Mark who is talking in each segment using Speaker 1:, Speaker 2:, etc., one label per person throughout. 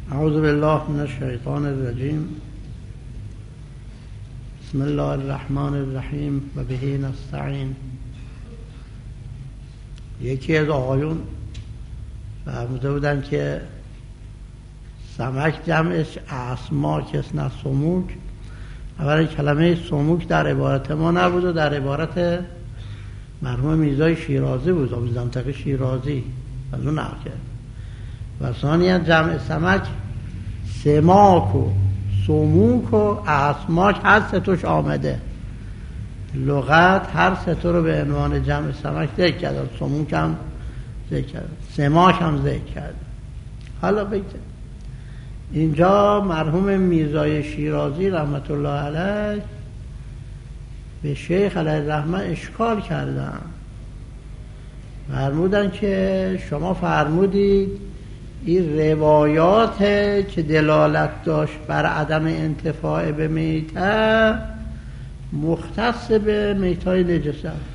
Speaker 1: اعوذ بالله من الشیطان الرجیم. بسم الله الرحمن الرحیم و به نستعین. یکی از آقایون فرموده بودن که سمک جمعش اسماک است نه سموک. اولا کلمه سموک در عبارت ما نبود و در عبارت مرحوم میرزای شیرازی بود، آبی منطقه شیرازی از اون نقل کرد. و ثانیا جمع سمک سماک و سموک و اسماک هر سه توش آمده. لغت هر سه تو رو به عنوان جمع سمک ذکر کرد، سموک هم ذکر کرد، سماک هم ذکر کرد. حالا بگذاریم اینجا مرحوم میرزای شیرازی رحمت الله علیه به شیخ علیه الرحمه اشکال کردن. فرمودن که شما فرمودید این روایات که دلالت داشت بر عدم انتفاع به میته مختص به میتای نجس است.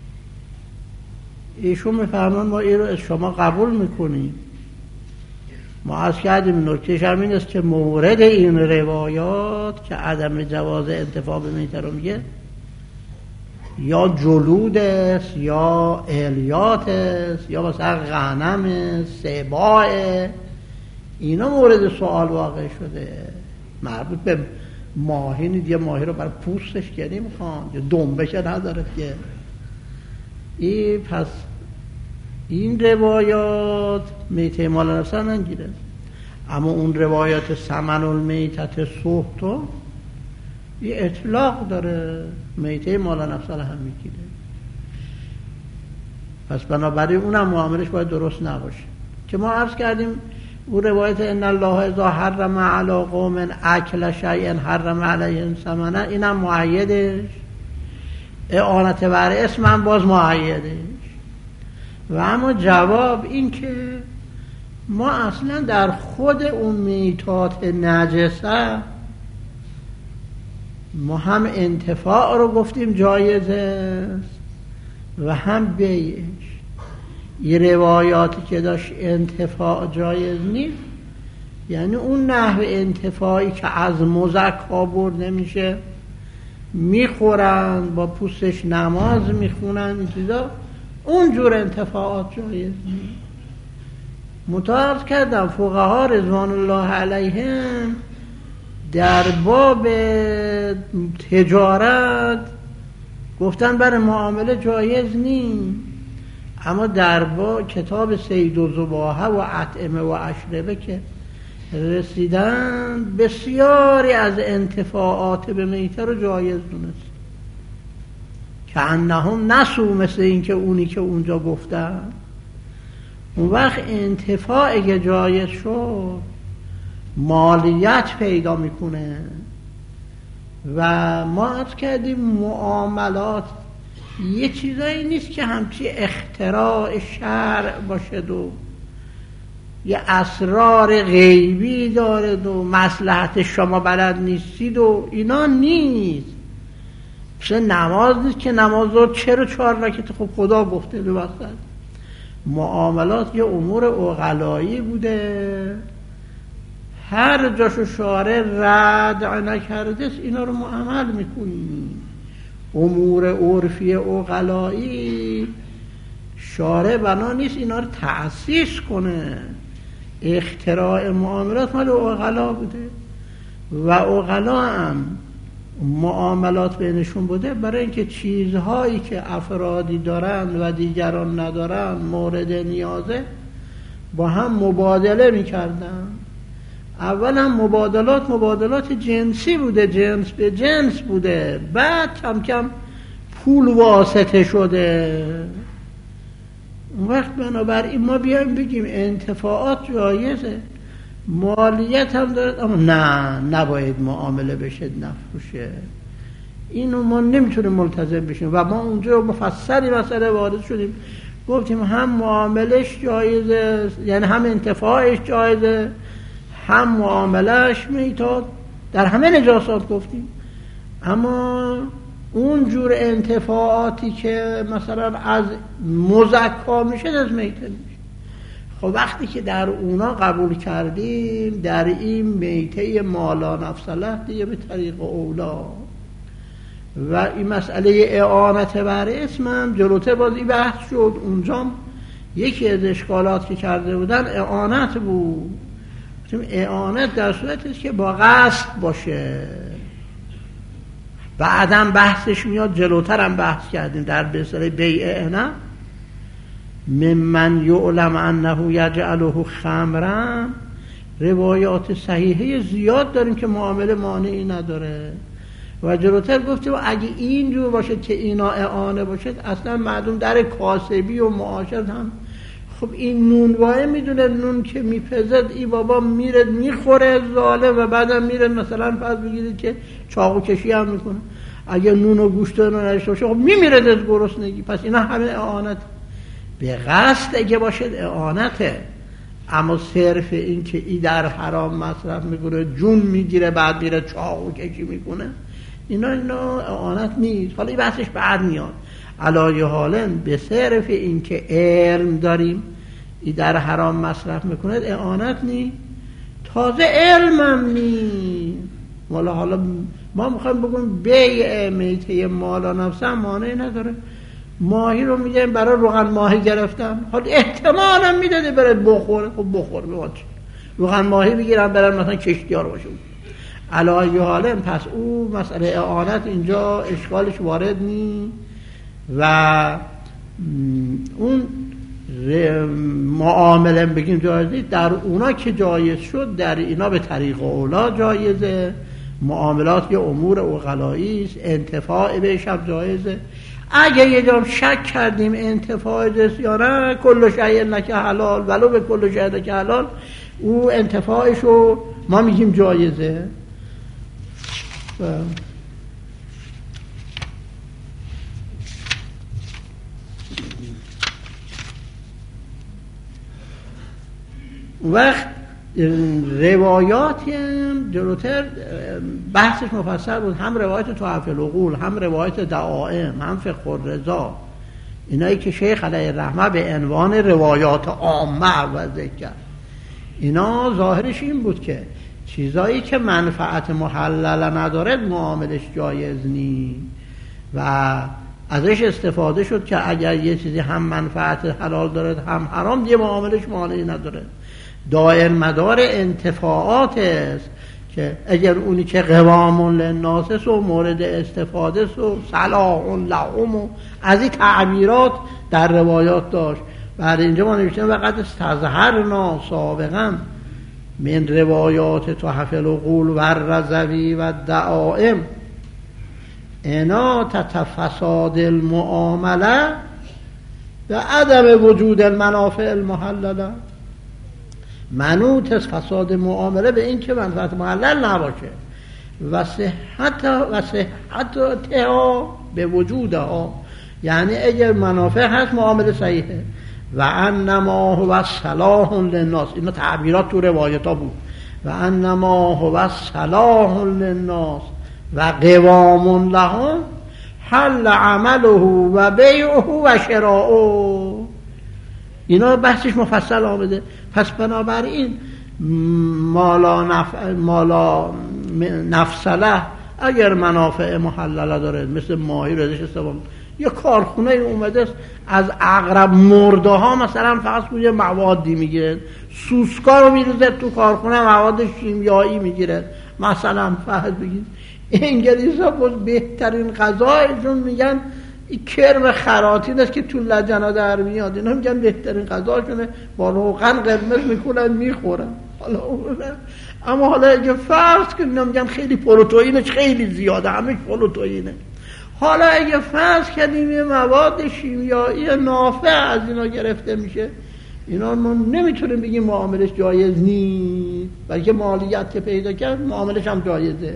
Speaker 1: ایشون میفرمان ما این رو از شما قبول میکنیم. ما از کردیم نکتهش همین است که مورد این روایات که عدم جواز انتفاع به میته رو میگه یا جلود است یا الیات است یا مثلا غنم سباع، اینا مورد سوال واقع شده. مربوط به ماهی نیست، یه ماهی رو برای پوستش که نمیخوان، یه دنبه که نداره که این. پس این روایات میته مال نفسه نگیره، اما اون روایات سمن المیتت سوختو یه اطلاق داره، میته مال نفسه هم میگیره. پس بنابراین اونم معاملش باید درست نباشه. که ما عرض کردیم اون روایت ان الله اذا حرم علی قوم اکل شیء حرم علیهم ثمنه، اینم مؤیدش، اعانت بر اسم هم باز مؤیدش. و اما جواب این که ما اصلا در خود اون میتات نجسه ما هم انتفاع رو گفتیم جایزه و هم بیعش. این روایاتی که داشت انتفاع جایز نیست، یعنی اون نحو انتفاعی که از مزکا برده میشه، میخورن با پوستش نماز میخونن، این چیزا اونجور انتفاعات جایز نیست. متعرض کردم فقها رضوان الله علیهم در باب تجارت گفتن برای معامله جایز نیست، اما در باب کتاب سید و زباهه و اطعمه و اشربه که رسیدن بسیاری از انتفاعات به میته رو جایز دونست، که انهم نسو، مثل این که اونی که اونجا گفتن. اون وقت انتفاعی که جایز شد مالیت پیدا میکنه. و ما عرض کردیم معاملات یه چیزایی نیست که همچی اختراع شرع باشد و یه اسرار غیبی دارد و مصلحت شما بلد نیستید و اینا نیست. مثل نماز نیست که نماز رو چرا 4 رکعت خب خدا گفته به وسط. معاملات یه امور عقلایی بوده، هر جاشو شارع رد نکرده است اینا رو معامل میکنیم. امور عرفی عقلایی شارع بنا نیست اینا رو تأسیس کنه. اختراع معاملات مال عقلا بوده و عقلا هم معاملات بینشون بوده برای اینکه چیزهایی که افرادی دارن و دیگران ندارن مورد نیازه با هم مبادله میکردن. اولا مبادلات جنسی بوده، جنس به جنس بوده، بعد کم کم پول واسطه شده. اون وقت بنابراین ما بیایم بگیم انتفاعات جایزه، مالیت هم دارد، اما نباید معامله بشه نفروشه. اینو ما نمیتونیم ملتزم بشیم و ما اونجا مفصلی مسئله وارد شدیم، گفتیم هم معاملش جایزه، یعنی هم انتفاعش جایزه، هم معاملش میتاد، در همه نجاسات گفتیم. اما اون جور انتفاعاتی که مثلا از مزکا میشه از میته میشه. خب وقتی که در اونا قبول کردیم در این میته مالا نفس له دیگه به طریق اولا و این مسئله اعانت بر اسم هم جلوتر بازی بحث شد. اونجا یکی از اشکالات که کرده بودن اعانت بود. اعانت در صورتی که با قصد باشه، بعدم بحثش میاد، جلوتر هم بحث کردیم در بسره بیع نه ممن یعلم انه یجعله خمرا. روایات صحیحه زیاد داریم که معامله مانعی نداره و جلوتر گفتیم اگه اینجور باشه که اینا اعانه باشه اصلا معلوم در کاسبی و معاشرت هم خب این نون وای میدونه نون که میپزد این بابا میره میخوره ظالم و بعدم میره مثلا پس بگیرید که چاقو کشی هم میکنه. اگه نون و گوشت رو نداشته باشه خب میمیره از گرسنگی. پس اینا همه اعانت به قصد اگه باشه اعانته، اما صرف این که ای در حرام مصرف میکنه جون میگیره بعد میره چاقو کشی میکنه اینا اعانت نیست. حالا این بحثش بعد میاد. علایه حالن به صرف این که علم داریم ای در حرام مصرف میکنه اعانت نیست، تازه علمم نیست. حالا ما میخوایم بگیم بیع میته مالا نفس هم مانعی نداره. ماهی رو میگیم برای روغن ماهی گرفتن، حالا احتمالم میداده برای بخوره، خب بخور روغن ماهی بگیرن برای مثلا کشتیار باشه. علایه حالا پس او مسئله اعانت اینجا اشکالش وارد نیست و اون معامله بگیم جایزی در اونا که جایز شد در اینا به طریق اولا جایزه. معاملات یه امور عقلایی است، انتفاع بهش هم جایزه. اگه یه جا شک کردیم انتفاع جست یا نه کل شیء لک حلال ولو به کل شیء لک حلال او انتفاعشو ما میگیم جایزه. وقت روایاتی هم جلوتر بحثش مفصل بود، هم روایت تحف العقول هم روایت دعائم هم فقه الرضا، اینایی که شیخ علیه الرحمه به عنوان روایات عامه و ذکر، اینا ظاهرش این بود که چیزایی که منفعت محلل نداره معاملش جایز نیست و ازش استفاده شد که اگر یه چیزی هم منفعت حلال داره هم حرام یه معاملش مانعی نداره. دائر مدار انتفاعات است که اگر اونی که قوام للناس و مورد استفاده و صلاح لهم و از این تعبیرات در روایات داشت. بعد اینجا ما نوشتیم وقت استظهرنا سابقا من روایات تحف العقول و الرضوی و دعائم اناطة فساد المعامله و عدم وجود المنافع المحلله. منوط از فساد معامله به این که منفعت محلل نباشه و صحت تها به وجودها، یعنی اگر منافع هست معامله صحیحه. و انما هو صلاح للناس، اینا تعبیرات تو روایت ها بود. و انما هو صلاح للناس و قوام لهم حل عمله و بیعه و شراؤه. اینا بحثش مفصل آمده. پس بنابراین مالا نفسله اگر منافع محلله داره مثل ماهی رو ازش استفاده، یه کارخونه اومده از عقرب مرده ها مثلا فرض کنید یه موادی میگیره، سوسکا رو میریزه تو کارخونه مواد شیمیایی میگیره مثلا فرض بگید. انگلیس ها بهترین غذایشون میگن این کرم خراطین است که تو لجنا در میاد، اینا میگن بهترین غذاشونه، با روغن قرمز میکنن میخورن. اما حالا اگه فرض کنیم میگن خیلی پروتئینش خیلی زیاده، همش پروتئینه. حالا اگه فرض کردیم یه مواد شیمیایی نافع از اینا گرفته میشه، اینا ما نمیتونیم بگیم معاملش جایز نیست، بلکه مالیت که پیدا کرد معاملش هم جایزه.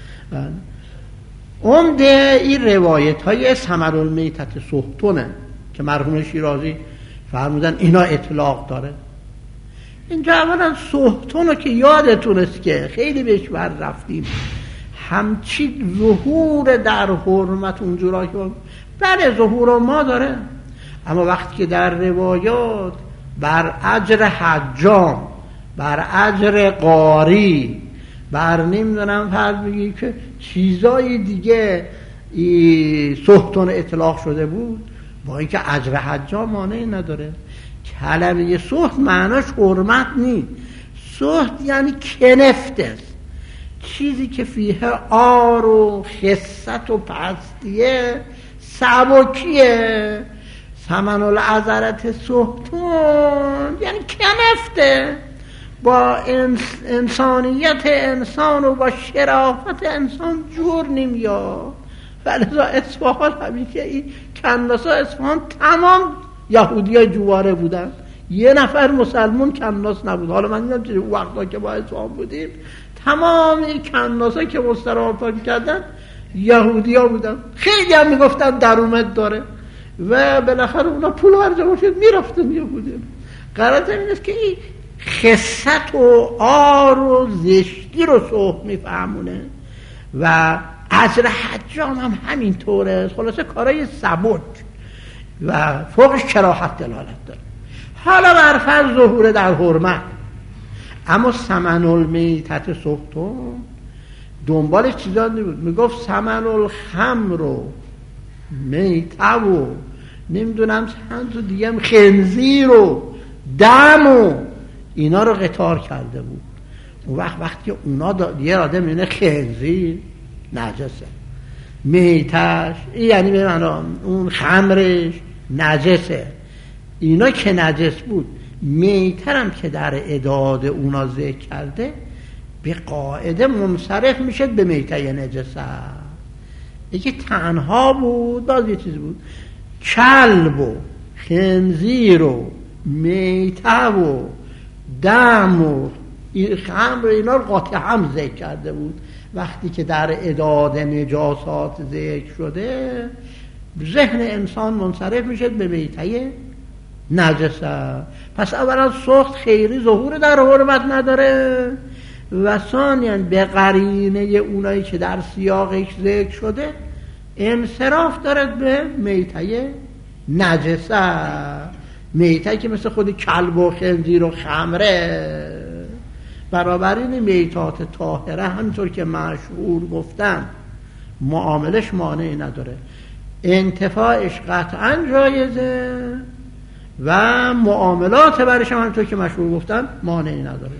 Speaker 1: عمده این روایت های ثمر المیتت سحتونه که مرحوم شیرازی فرمودن اینا اطلاق داره. اینجا اولا سحتونه که یادتون است که خیلی بهش بر رفتیم، همچی ظهور در حرمت اونجورا که بله ظهور ما داره، اما وقتی که در روایات بر اجر حجام، بر اجر قاری، بر نمیدونم فرض بگی که چیزای دیگه سهتون اطلاق شده بود، با اینکه اجر حجام مانعی نداره. کلمه سهت معناش حرمت نیست، سهت یعنی کنفت است، چیزی که فیه آر و خست و پستیه، سبکیه. ثمن العذرت سهتون یعنی کنفته، با انسانیت انسان و با شرافت انسان جور نمیاد. ولذا اصفهان همیشه این کناسا اصفهان تمام یهودی های جواره بودن، یه نفر مسلمان کناس نبود. حالا من دیدم چه وقتا که با اصفهان بودیم تمام این کناسا که مسترافتان کردن یهودی ها بودن. خیلی هم میگفتن درومت داره و بالاخره اونا پول هرجا شد میرفتن یهودی. قرار این است که این خست و آر و زشتی رو صحب میفهمونه و اجر حجام هم همینطوره. خلاصه کارای سبک و فوقش کراهت دلالت داره. حالا برفرض ظهور در حرمت، اما ثمن المیتت سهتون دنبالش چیزا نبود. میگفت ثمن الخمر و میته و نمیدونم چند تا دیگه هم خنزیر و دم و اینا رو قطار کرده بود. اون وقتی اونا یه آدم اینه خنزیر نجسه، میتش یعنی به معنی اون خمرش نجسه، اینا که نجس بود، میترم که در اعداد اونا ذکر کرده به قاعده منصرف میشد به میته نجسه. یکی تنها بود، باز یه چیز بود، کلب و خنزیر و میته و دم و خمر اینا رو قاطع هم ذکر کرده بود. وقتی که در اعداد نجاسات ذکر شده ذهن انسان منصرف میشه به میته نجسه. پس اولا سخت خیری ظهور در حرمت نداره و ثانیاً به قرینه اونایی که در سیاقش ذکر شده انصراف دارد به میته نجسه، میته که مثل خود کلب و خنزیر و خمره. بنابراین میتات طاهره همینطور که مشهور گفتم معاملش مانعی نداره، انتفاعش قطعا جایزه و معاملات برش هم همینطور که مشهور گفتم مانعی نداره.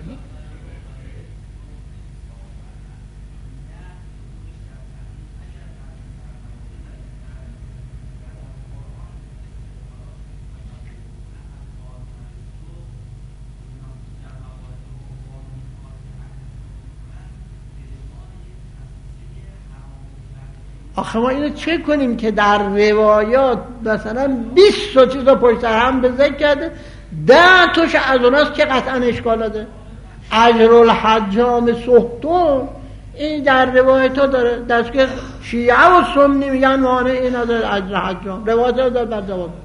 Speaker 1: آخه ما اینو چه کنیم که در روایات مثلا 20 تا چیزا پشت هم به ذکر کرده، 10 تاش از اوناست که قطعا اشکال داره. اجر الحجام سهتون این در روایت ها داره، دست که شیعه و سنی میگن مانعی نداره اجر حجام، روایت ها داره بر جواب.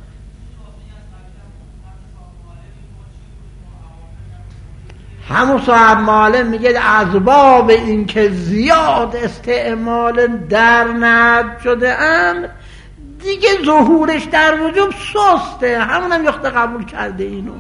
Speaker 1: همون صاحب معالم میگه اسباب این که زیاد استعمال در ند شده امر دیگه ظهورش در وجوب سسته، همون هم یخته قبول کرده اینو.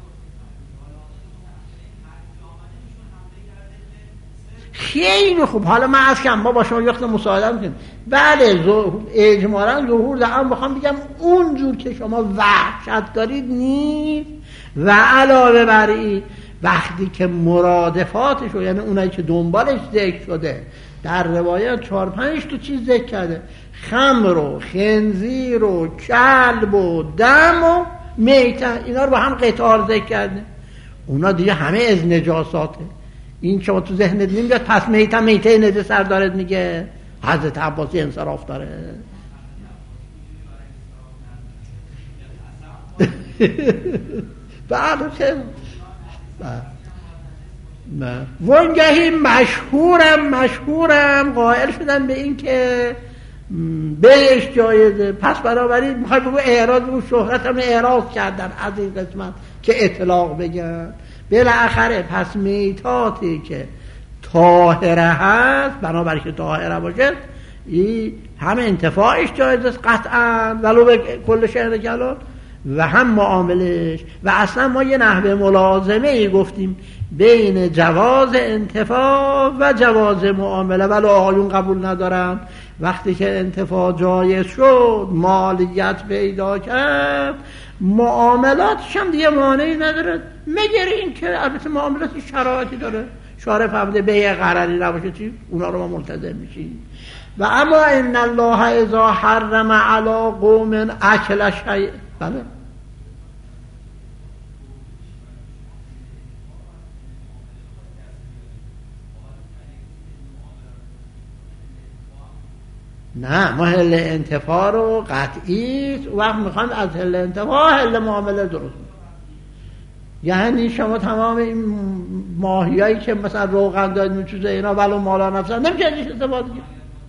Speaker 1: خیلی خوب. حالا من از کم با شما یخته مساعده میکنم. بله اجمالا ظهور در امر بخوام بگم اونجور که شما وحشت دارید نیست و علاوه بر این وقتی که مرادفاتش یعنی اونایی که دنبالش ذکر شده در روایت 4-5 تا چیز ذکر کرده، خمر و خنزیر و کلب و دم و میته، اینا رو با هم قطار ذکر کرده. اونا دیگه همه از نجاساته. این شما تو ذهنت نمیاد پس میته نجس سر دارد میگه حضرت عباسی انصراف داره. بله که وانگهی مشهورم قائل شدن به این که بهش جایزه. پس بنابراین میخوای بگو اعراض و شهرت هم اعراض کردن از این قسمت که اطلاق بگن. بالاخره پس میتاتی که طاهره هست، بنابراین که طاهره باشه این همه انتفاعش جایزه قطعا ولو به کل شهر کلان و هم معاملش. و اصلا ما یه نحوه ملازمه ای گفتیم بین جواز انتفاع و جواز معامله، ولی آقایون قبول ندارن. وقتی که انتفاع جایز شد، مالیت پیدا کرد، معاملاتش هم دیگه مانعی نداره، مگر این که البته معاملات شرایطی داره، شارع فهمده بیع قراری نباشه چی، اونا رو ما ملتزم میشیم. و اما ان الله اذا حرم علی قوم اکل شیء، بله نه، ما حل انتفاع رو قطعی وقت میخوایم از حل انتفاع حل معامله درست میکنیم. یعنی شما تمام این ماهیایی که مثلا روغن داد میچوزه اینا ولو مالا نفسن نمیشه ازش استفاده کرد.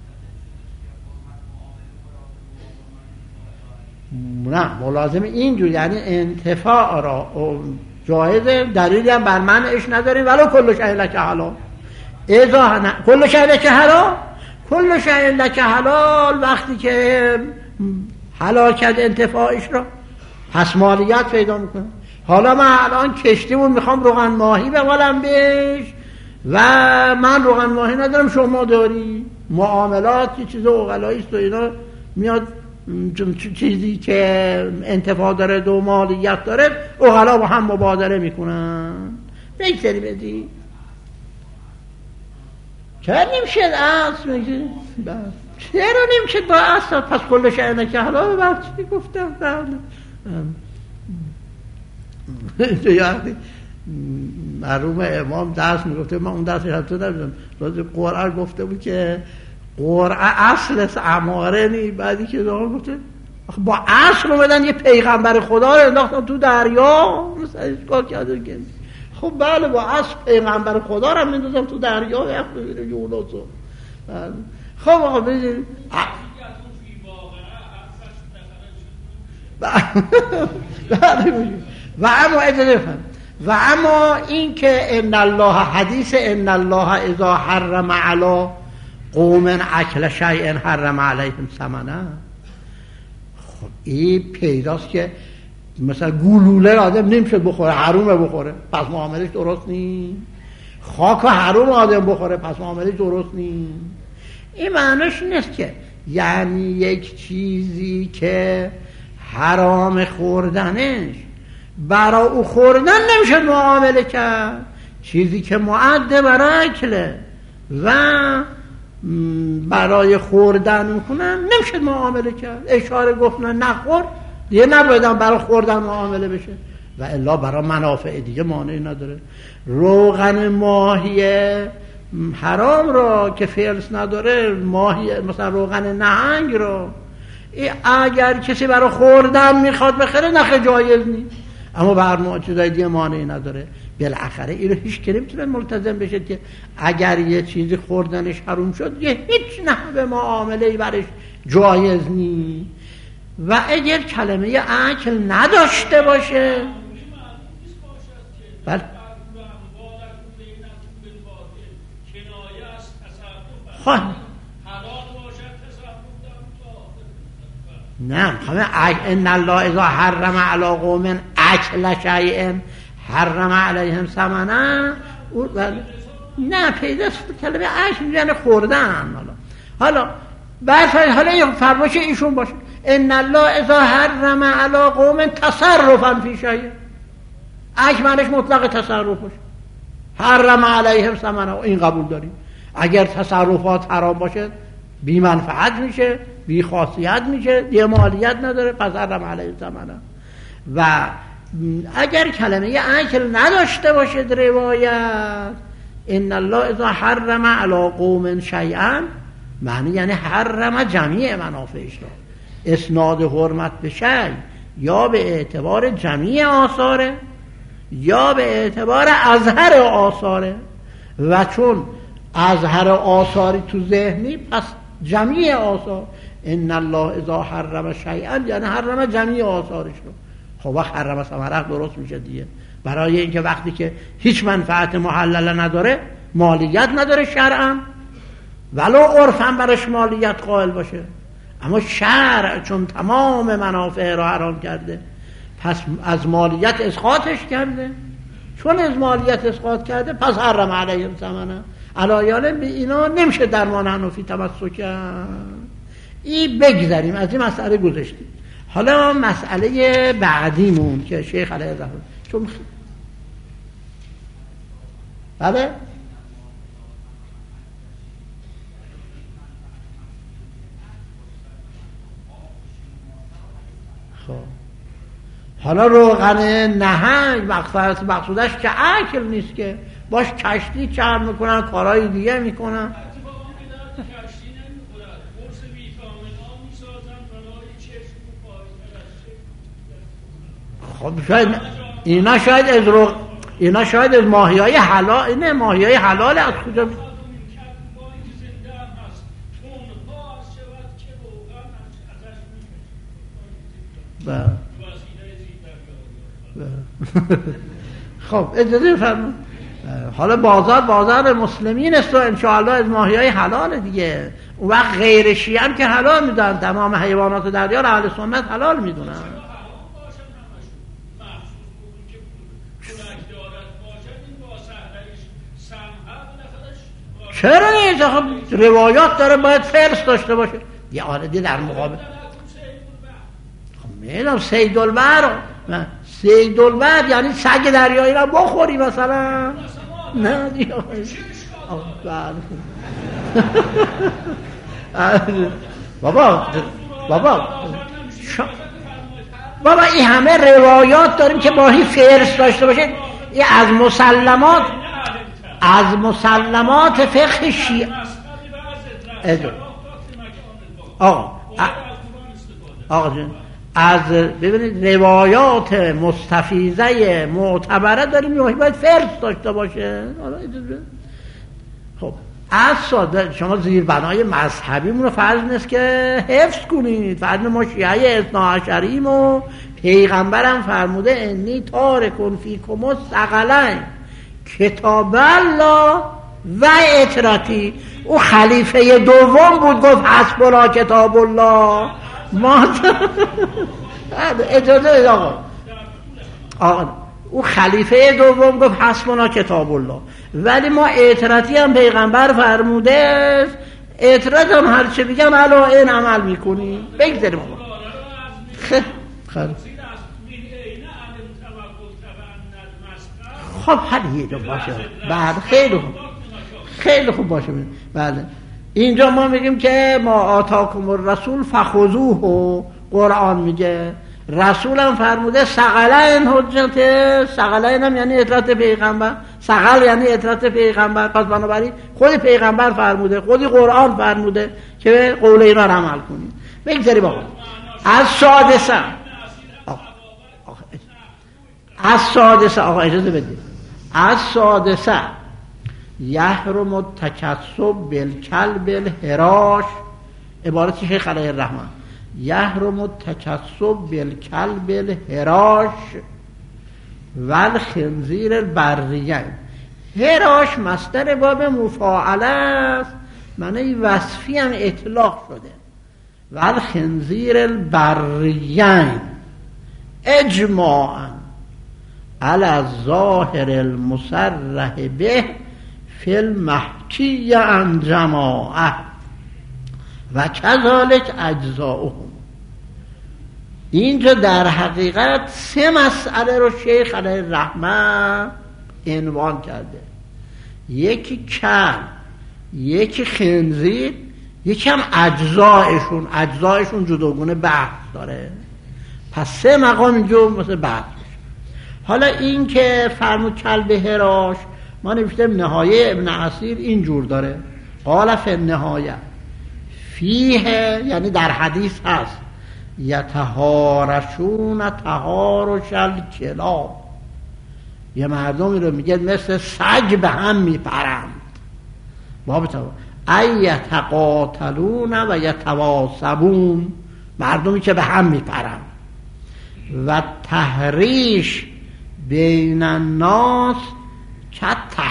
Speaker 1: نه ملازم اینجور، یعنی انتفاع را جایزه، دلیلی هم بر منعش نداریم، ولو کل شیء لک حلال. کل شیء لک حلال، کل شیء لک حلال وقتی که حلال کرد انتفاعش را، پس مالیت پیدا میکنه. حالا من الان کشتیمون میخوام روغن ماهی بمالم بهش و من روغن ماهی ندارم، شما داری. معاملات یه چیز اوغلاییست و اینا میاد، چیزی که انتفاع داره دو مالیت داره اوغلا با هم مبادله میکنن. بگذاری بدی چرا نمیشه اصل میگه چرا نمیشه با اصل، پس کل شیء لک حلال وقتی گفتم مرحوم امام درس میگفته، من اون درس حتی نمیدونم، راجع قرآن گفته بود که قرآن اصل اماره نی، بعدی که دارم گفته با اصل رو بدن یه پیغمبر خدا رو انداختن تو دریا، مثلا کار کرده که خب بله با اصل پیغمبر خدا رو میندازم تو دریا یخ ببینه یونسو. خب آقا ببینید و اما و اما این که ان الله، حدیث ان الله اذا حرم علی قوم اکل شیء حرم علیهم ثمنه، خب این پیداست که مثلا گلوله آدم نمیشه بخوره، حرومه بخوره، پس معاملش درست نیست. خاک حروم آدم بخوره، پس معاملش درست نیست. این معنیش نیست که یعنی یک چیزی که حرام خوردنش برای او خوردن نمیشه معامله کرد، چیزی که معده برای اکله و برای خوردن میکنن نمیشه معامله کرد. اشاره گفتن نخور دیگه نبایدن برای خوردن معامله بشه، و الا برای منافع دیگه مانعی نداره. روغن ماهی حرام را که فلس نداره، ماهی مثلا روغن نهنگ را اگر کسی برای خوردن میخواد بخره نخه جایز نیست، اما بر چیزای دیگه مانعی نداره. بالاخره این رو هیچ که نمیتونه ملتزم بشه که اگر یه چیزی خوردنش حرام شد یه هیچ نحوه معامله‌ای برش جایز نیست. و اگر کلمه اکل نداشته باشه بله خب نه ان الله اذا حرم علی قوم اکل شیء حرم علیهم ثمنه، نه پیداست کلمه اکل یعنی خوردن. حالا حالا فرمایش ایشون باشه ان الله اذا حرم علی قوم تصرفا فی شیء، اکل معنیش مطلق تصرف باشه، حرم علیهم ثمنه این قبول داریم. اگر تصرفات حرام باشه بی منفعت میشه، بی خاصیت میشه، یه مالیت نداره، پس حرم علیه ثمنه. و اگر کلمه اکل نداشته باشه روایت ان الله اذا حرم علی قوم شیئا، معنی یعنی حرم جمیع منافعش را. اسناد حرمت به شیء یا به اعتبار جمیع آثاره یا به اعتبار اظهر آثاره، و چون اظهر آثاری تو ذهنی پس جمیع آثار. ان الله اذا حرم شیئا یعنی حرم جمیع آثارش رو. خب وقت حرم ثمره درست میشه دیگه، برای اینکه وقتی که هیچ منفعت محلله نداره، مالیت نداره شرعا، ولو عرفا برش مالیت قائل باشه، اما شرع چون تمام منافع را حرام کرده پس از مالیت اسقاطش کرده، چون از مالیت اسقاط کرده پس حرم علیهم ثمنه. علایاله به اینا نمیشه درمان حنفی تمسک کرد. این بگذاریم، از این مسئله گذشتیم. حالا مسئله بعدیمون که شیخ علیه الرحمه چون بله خب حالا روغن نهنگ مقصودش که اکل نیست، که باش کشتی چرم میکنن، کارهای دیگه میکنن. خب شاید اینا شاید از ماهیای حلال، نه ماهیای حلال از کجا خب اجازه فرمایید. حالا بازار مسلمین است و انشاءالله از ماهیای حلال دیگه. اون وقت غیر شیعه هم که حلال میدونن، تمام حیوانات دریا را اهل سنت حلال میدونن. چرا نیست؟ خب روایات داره باید فرس داشته باشه. یه آردی در مقابل خب میدونم سیدالبر یعنی سگ دریایی را بخوری مثلا، نه دیگه بابا این همه روایات داریم که باهی فرس داشته باشه. این از مسلمات فقه شیعه. آقا جون از ببینید روایات مستفیضه معتبره داریم، باید فرض داشته باشه. خب از ساده شما زیربنای مذهبیمون رو فرض نیست که حفظ کنید. فرض ما شیعه اثنا عشریم و پیغمبرم فرموده انی تارکن فیکم الثقلین کتاب الله و اطرتی. او خلیفه دوم بود، گفت حسبنا کتاب الله. ما اجازه آقا او خلیفه دوم گفت حسبنا کتاب الله، ولی ما اطرتی هم پیغمبر فرموده، اطرت هم هر چه بگم علا این عمل میکنی. بگذاریم آقا خب حالی دو باشه. بعد خیلی خوب باشه. بله اینجا ما میگیم که ما آتاکم الرسول فخذوه، و قرآن میگه رسولم فرموده ثقلین حجت. ثقلین هم یعنی اطاعت پیغمبر، ثقل یعنی اطاعت پیغمبر. پس بنابراین خود پیغمبر فرموده، خود قرآن فرموده که قول اینا رو عمل کنید. بگذاریم آقا از سادسه آقا اجازه بدید. از سادسه یحرم التکسب بالکلب الحراش، عبارت شیخ علیه الرحمه، یحرم التکسب بالکلب الحراش والخنزیر البریین. حراش مصدر باب مفاعله است، معنی وصفی هم اطلاق شده. والخنزیر البریین اجماعا علی الظاهر المصرح به فی المحکی عن جماعه و کذالک اجزاؤهم. اینجا در حقیقت سه مسئله رو شیخ علیه الرحمه عنوان کرده. یکی کلب، یکی خنزیر، یکی هم اجزایشون جداگونه بحث داره. پس سه مقام اینجا مثل بحث میشه. حالا این که فرمود کلب حراش، ما نوشتیم نهایه ابن عصیر اینجور داره، قال فی النهایه فیه، یعنی در حدیث هست یتهارشون تهارش الکلاب، یه مردمی رو میگه مثل سگ به هم میپرند. باب ای یتقاتلون و یتواصبون، مردمی که به هم میپرند. و تحریش بین الناس که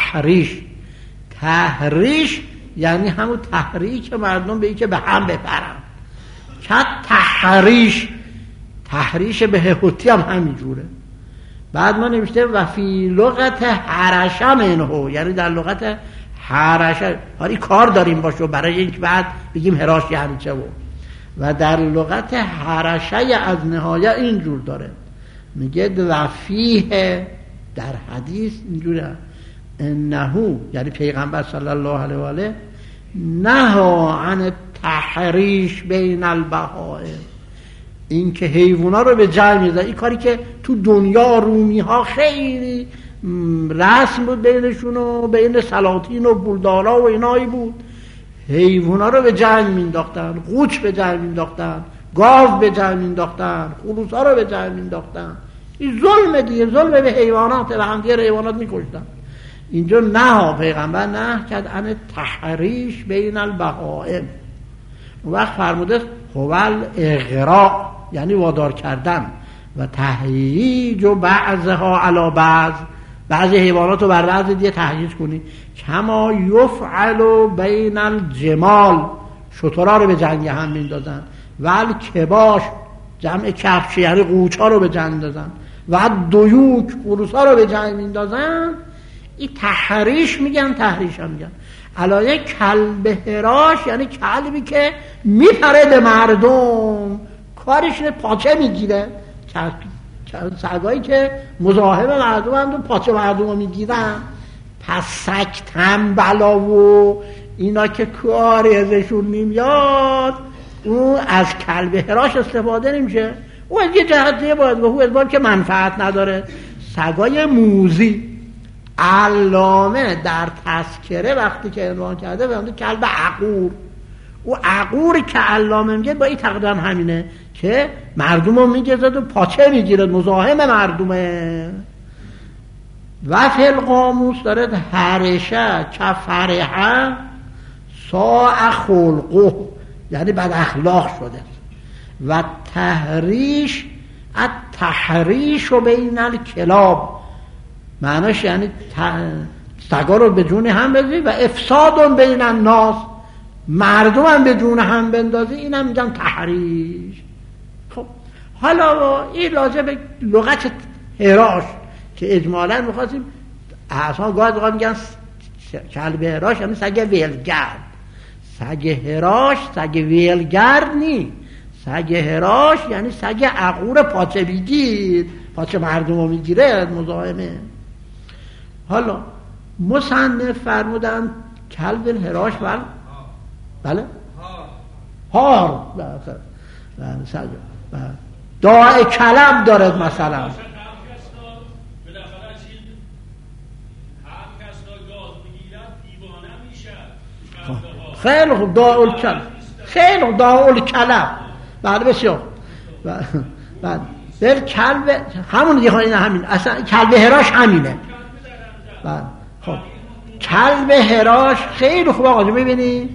Speaker 1: تحریش یعنی همون تحریک مردم به این که به هم بپرند. که تحریش به هوتی هم همینجوره. بعد ما نوشته و فی لغت حرشه منه، یعنی در لغت حرشه، حالی کار داریم باشو برای اینکه بعد بگیم هراش یعنی چه. و در لغت حرشه از نهایه اینجور داره، میگه و فیه، در حدیث اینجوره، انهو یعنی پیغمبر صلی الله علیه و آله نها عن تحریش بین البهائم، این که حیوونا رو به جمع میذاره. این کاری که تو دنیا رومی ها خیلی رسم بود بینشون و بین سلاطین و بلدارا و اینایی بود، حیوونا رو به جمع مینداختن، قوچ به جمع مینداختن، گاو به جمع مینداختن، خروسا رو به جمع مینداختن. این ظلم دیگه، ظلم به حیوانات و همدیگر حیوانات میکشتن. اینجا نه، پیغمبر نه کرد ان تحریش بین البهائم. اون وقت فرموده هوال اغراء، یعنی وادار کردن، و تهییج و بعضها علی بعض، بعضی حیوانات رو بر بعض دیگه تهییج کنی، کما یفعل بین الجمال، شترها رو به جنگ هم میندازن، و الکباش جمع کفش یعنی قوچا رو به جنگ میندازن، و دیوک خروسا رو به جنگ میندازن. این تحریش میگن، تحریش هم میگن. علایه کلب هراش یعنی کلبی که میپره به مردم، کارش اینه پاچه میگیره، سگایی که مزاحم مردم هم پاچه مردم رو میگیرن. پس سگ تنبلا و اینا که کاری ازشون نمیاد، اون از کلب هراش استفاده نمیشه. او از یه جهتیه باید گفت، او از باید که منفعت نداره. سگای موزی علامه در تذکره وقتی که عنوان کرده به کلب عقور، او عقوری که علامه میگه با این تقدم همینه که مردم رو میگذد و پاچه میگیره، مزاحم مردمه. و فی القاموس داره هرشه کفرحه ساء خلقه، یعنی بد اخلاق شده. و تحریش التحریش بین الکلاب، معناش یعنی سگا رو به جون هم بذاری، و افساد بین الناس، مردم هم به جون هم بندازی، این هم میگن تحریش. خب حالا این لازم به لغت هراش که اجمالا میخواستیم اصلا گاهی میگن کلب هراش یعنی سگ ویلگرد. سگ هراش سگ ویلگرد نی، سگ هراش یعنی سگ عقور پاچه بگیر، پاچه مردم رو میگیره، مزاحمه. حالا مصنف فرمودن کلب هراش بله هار داء کلب دارد مثلا. خیلی خوب، داء الکلب، خیلی خوب، داء الکلب، بله بسیار. بله کلب همون دیگه، این همین اصلا کلب هراش همینه. بله خب کلب هراش خیلی خوب آقا ببینید،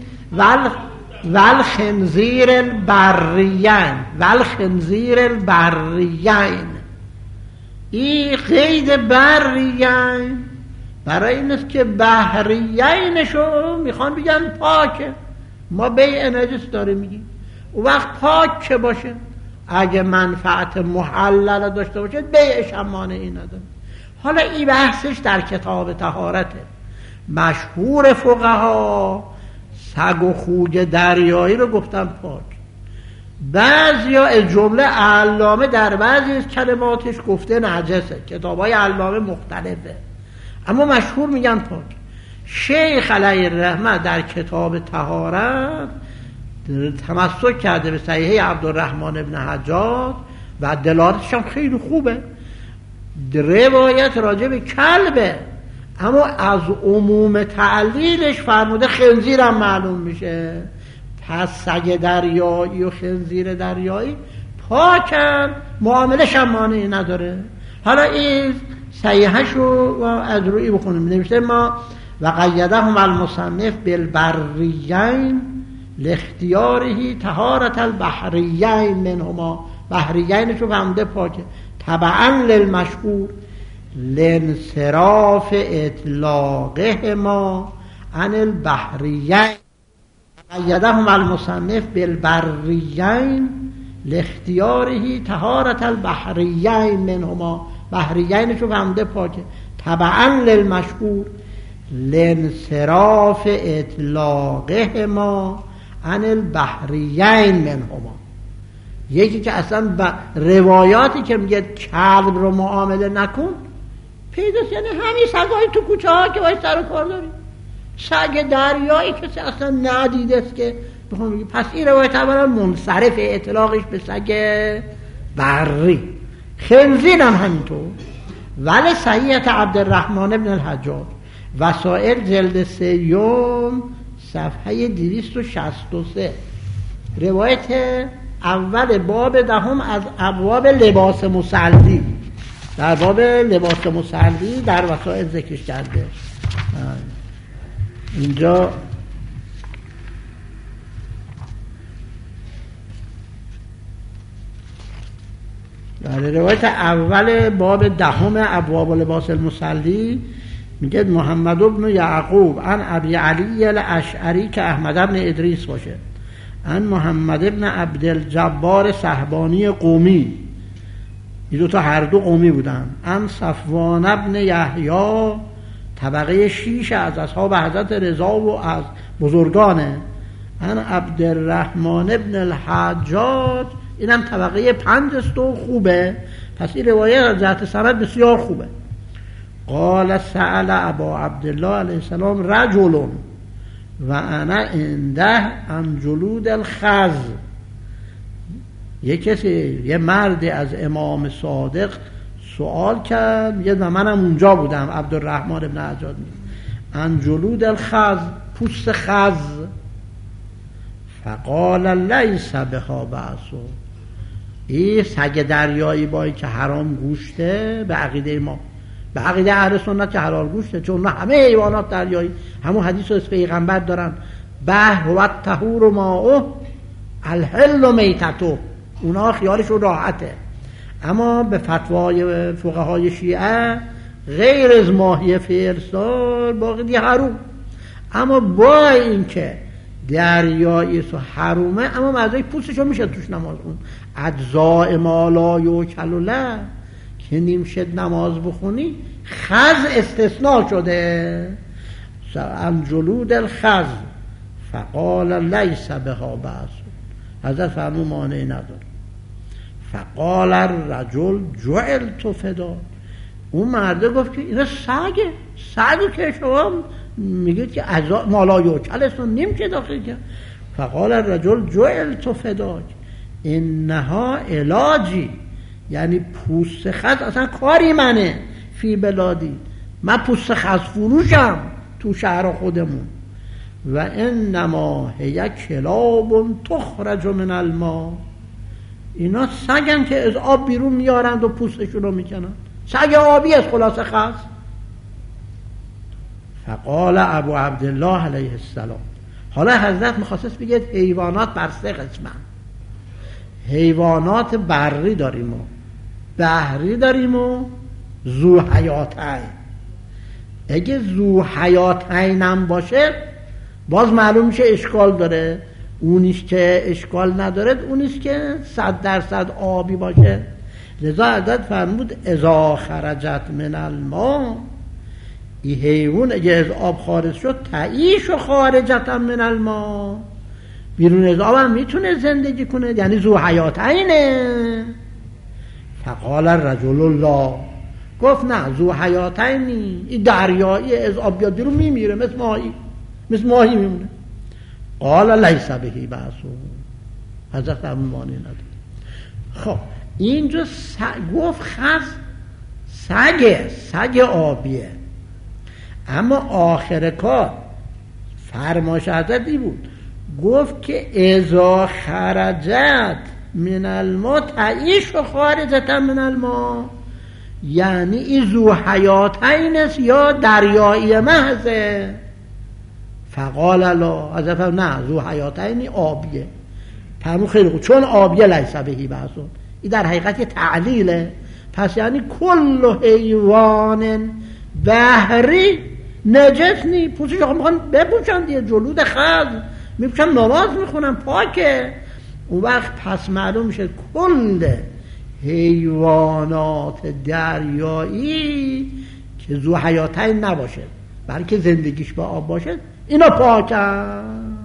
Speaker 1: والخنزیر البریین، والخنزیر البریین، این قید بریین برای این است که بحریینشو میخوان بگن پاکه، ما بیع نجس داره میگیم. اون وقت پاک که باشه، اگه منفعت محلل داشته باشه بیعش هم مانعی نداره. حالا این بحثش در کتاب طهارته. مشهور فقها سگ و خوک دریایی رو گفتن پاک. بعضیا از جمله علامه در بعضی از کلماتش گفته نجسه، کتابای علامه مختلفه، اما مشهور میگن پاک. شیخ علیه الرحمه در کتاب طهارت تمسک کرده به صحیح عبدالرحمن ابن حجاج و دلالتش هم خیلی خوبه. روایت راجع به کلبه، اما از عموم تعلیلش فرموده خنزیرم معلوم میشه. پس سگ دریایی و خنزیر دریایی پاکن، معاملش هم مانعی نداره. حالا این صحیحش رو از روی بخونیم. نوشته ما و قیدهم المصنف بالبریین لاختیاره طهارت البحریین منهما، بحریینش رو فهمده پاکه، تبعا للمشهور لانصراف اطلاقهما عن البحریین. قیدهم المصنف بالبریین لاختیاره طهارت البحریین منهما، بحریینشو فهمده پاکه، تبعا للمشهور لانصراف اطلاقهما عن البحریین منهما. یکی که اصلا روایاتی که میگه کلب رو معامله نکن پیداست، یعنی همین سگای تو کوچه ها که باید سر و کار داریم، سگ دریایی کسی اصلا ندیده است که بخوام بگیم. پس این روایت اولا منصرف اطلاقش به سگ بری. خنزیر هم همینطور. ولی صحیحت عبدالرحمن بن الحجاج وسائل جلد 3 صفحه 263 روایت اول باب 10 از ابواب لباس مصلی، در باب لباس مصلی در وسائل ذکرش کرده. اینجا در روایت اول باب 10 ابواب لباس المصلی میگه محمد بن یعقوب عن ابی علی الاشعری که احمد بن ادریس باشه، عن محمد بن عبدالجبار صحبانی قومی، این دوتا هر دو قومی بودن، عن صفوان بن یحیی طبقه 6 از اصحاب حضرت رضا و از بزرگانه، عن عبدالرحمن بن الحجاج اینم طبقه 5 است و خوبه. پس این روایت از جهت سند بسیار خوبه. قال سأل ابا عبدالله علیه السلام رجل و انا عنده عن جلود الخز، یه مردی از امام صادق سوال کرد، میگه و منم اونجا بودم، عبدالرحمن بن عجاد عن جلود الخز، پوست خز، فقال لیس بها بأس، این سگ دریایی بایی که حرام گوشته به عقیده ما، به عقیده اهل سنت که حلال گوشته، چون همه حیوانات دریایی همون حدیث از پیغمبر دارن، بحر و طهور ماؤه الحل میتته، اونا خیالشون راحته. اما به فتوای فقهای شیعه غیر از ماهی فرسال باقی حروم. اما با این که دریایی و حرومه، اما مزای پوستشو میشه توش نماز اون اجزاء ما لا یوکل له که نمیشه نماز بخونی، خز استثناء شده، عن جلود الخز فقال لیس بها بأس، حضرت فرمود مانعی نداره. فقال الرجل جعلت فدا، اون مرده گفت که اینا سگی که شما میگید که اجزاء ما لا یوکل است نمیشه داخل کرد. فقال الرجل جعلت فداک انها علاجی، یعنی پوست خز اصلا کاری منه، فی بلادی من پوست خز فروشم تو شهر خودمون، و انما هی کلاب تخرج من الماء، اینا سگن که از آب بیرون میارند و پوستشون رو میکنن، سگ آبی از خلاص خز. فقال ابو عبدالله علیه السلام، حالا حضرت میخواست بگید حیوانات بر 3 قسمن، حیوانات بری داریم و بحری داریم و ذو حیاتین. اگه ذو حیاتین هم باشه باز معلوم میشه اشکال داره، اونیش که اشکال نداره اونیش که 100% آبی باشه. لذا حضرت فرمود اذا خرجت من الماء، این حیوان اگه از آب خارج شد تعیش و خارجت من الماء، بیرون از آب هم میتونه زندگی کنه، یعنی ذو حیاتینه. فقال الرجل الله، گفت نه ذو حیاتینی، این دریایی از آب بیاد بیرون میمیره، مثل ماهی میمونه. قال لیس بهی بأس، حضرت مانعی نداره. خب اینجا گفت خز سگ آبیه، اما آخر کار فرمایش حضرتی بود، گفت که اذا خرجت من الماء تعیش و خارجت من الماء، یعنی این ذو حیاتین است یا دریایی محضه. فقال لا، حضرت نه ذو حیاتین آبیه. فرمود خیلی خوب، چون آبیه لیس بهی بأس، این در حقیقت یه تعلیله. پس یعنی کل حیوان بحری نجس نی، پوستش آقا میخوان بپوشن دیگه، جلود خز میپوشن نماز میخونن پاکه. اون وقت پس معلوم میشه کل حیوانات دریایی که ذو حیاتین نباشه بلکه زندگیش با آب باشه اینا پاکن.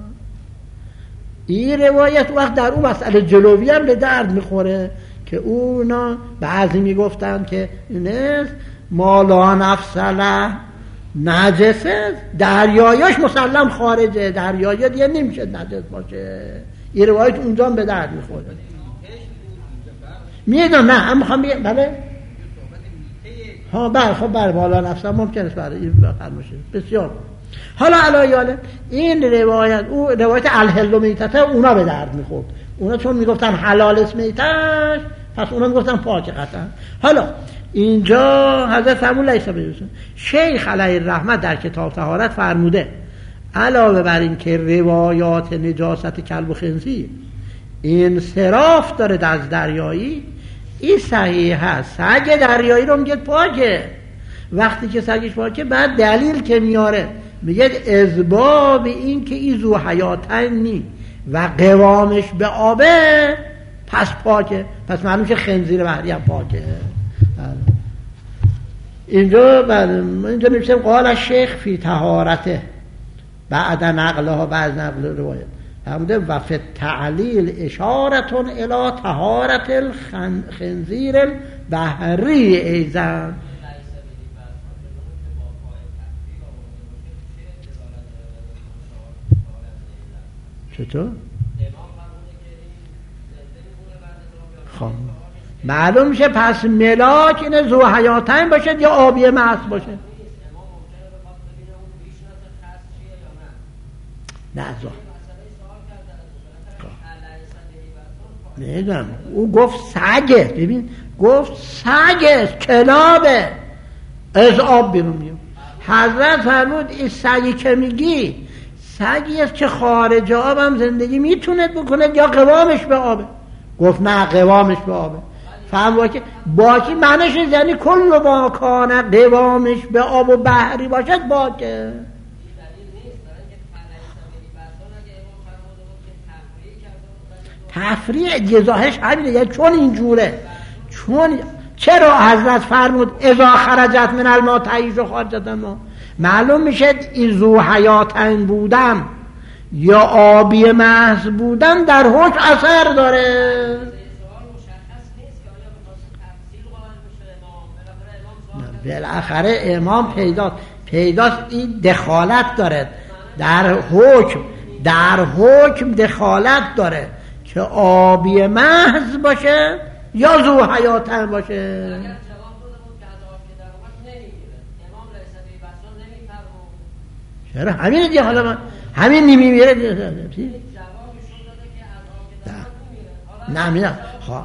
Speaker 1: این روایت وقت در اون مسئله جلوی هم به درد میخوره که اونا بعضی میگفتن که اینه ما لا نفس له نجسه، دریایاش مسلم خارجه، دریایا دیگه نمیشه نجس باشه. این روایت اونجا هم به درد میخوره. میدونم نه هم میخوام بگم بله ها بله خب بله بالا نفس ممکنه بله این فرماشه بسیار. حالا علایاله این روایت او روایت الحل و میتته اونا به درد میخورد. اونا چون میگفتن حلال است میتش پس اونا میگفتن پاک قطعا. حالا اینجا حضرت فرمود لیس بیرسون شیخ علیه الرحمت در کتاب طهارت فرموده علاوه بر این که روایات نجاست کلب و خنزیر انصراف داره از دریایی، این صحیح هست سگ دریایی رو میگه پاکه. وقتی که سگش پاکه بعد دلیل که میاره میگه اسباب این که این ذو حیاتین نی و قوامش به آبه پس پاکه، پس معلوم که خنزیر بحری هم پاکه. اینجا میشه قال الشیخ فی طهارته بعد نقلها بعد نقل روایت همده و فی تعلیل اشارتون الی طهارت الخنزیر البحری ایزن. چطور؟ خب معلوم میشه پس ملاک اینه ذو حیاتین باشه یا آبی محض باشه. نه زو میدونم او گفت سگه، ببین گفت سگه کلابه از آب بیرون میاد. حضرت فرمود این سگی که میگی سگی است که خارج آب هم زندگی میتونه بکنه یا قوامش به آبه. گفت نه قوامش به آبه. فهم که باکی معنیش یعنی کل ما کانه قوامش به آب و بحری باشد باکه. تفریع جزاهش همینه، یعنی چون اینجوره چون چرا حضرت فرمود اذا خرجت من الماء تعیش و خارجت ما معلوم میشه این ذو حیاتین بودن یا آبی محض بودن در حکم اثر داره. بالاخره امام پیداست این دخالت داره در حکم دخالت داره که آبی محض باشه یا ذو حیاتین باشه. چرا همین دیگه حالا من همین نمیمیره نه میدونم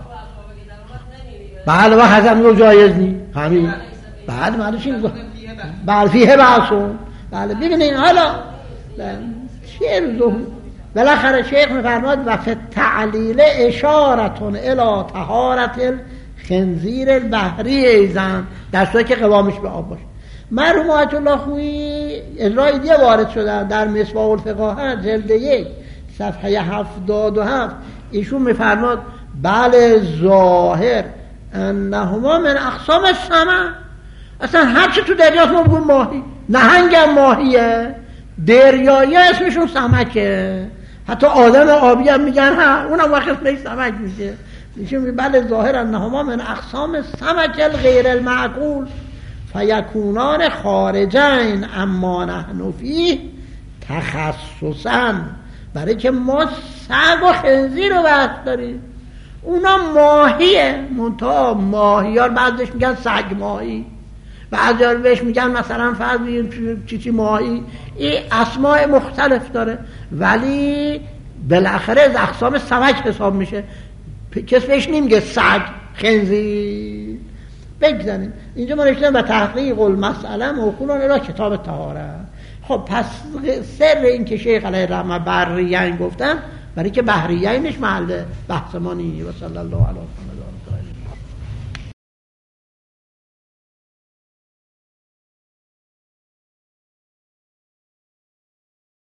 Speaker 1: بله و حضم رو جایز نی همین بعد معلوم چی میگه بله فیه بحثون بله ببینین حالا چیه رو بالاخره شیخ میفرماد و فی تعلیل اشارتون الی طهارت الخنزیر البحری ایزن در صورتی که قوامش به آب باشه. مرحوم آیت الله خویی اجرای دیگه وارد شدن در مصباح الفقاهه جلد 1 صفحه 77 ایشون میفرماد بله ظاهر انهما من اقسام السمع، اصلا هرچی تو دریاست ما بگیم ماهی، نهنگ هم ماهیه، دریایی اسمشون سمکه، حتی آدم آبی هم میگن ها اونم وقت اسمش سمک میشه. ایشون بله ظاهر انهما من اقسام السمک الغیر المعقول فیکونان خارجین اما نحن فیه تخصصا، برای که ما سگ و خنزیر رو بحث داریم اونا ماهیه منتها ماهیار بعضش میگن سگ ماهی بعضیار بهش میگن مثلا فرض چی ماهی، این اسماء مختلف داره ولی بالاخره از اقسام سمک حساب میشه. کس بهش نمیگه سگ خنزیر. بگذاریم اینجا ما نشدیم و تحقیق المسئله موکولان الى کتاب طهارت. خب پس سر این که شیخ علیه الرحمه بحریین گفتن برای که بحریینش محل بحث ما نیست. و صلی الله علیه و